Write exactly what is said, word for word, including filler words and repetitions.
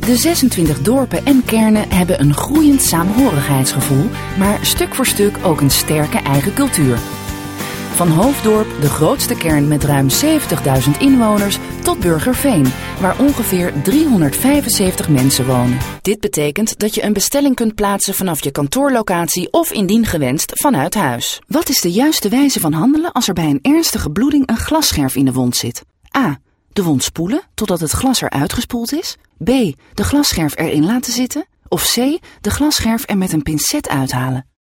De zesentwintig dorpen en kernen hebben een groeiend saamhorigheidsgevoel, maar stuk voor stuk ook een sterke eigen cultuur. Van Hoofddorp, de grootste kern met ruim zeventigduizend inwoners, tot Burgerveen, waar ongeveer driehonderdvijfenzeventig mensen wonen. Dit betekent dat je een bestelling kunt plaatsen vanaf je kantoorlocatie of indien gewenst vanuit huis. Wat is de juiste wijze van handelen als er bij een ernstige bloeding een glasscherf in de wond zit? A. De wond spoelen totdat het glas eruit gespoeld is. B. De glasscherf erin laten zitten. Of C. De glasscherf er met een pincet uithalen.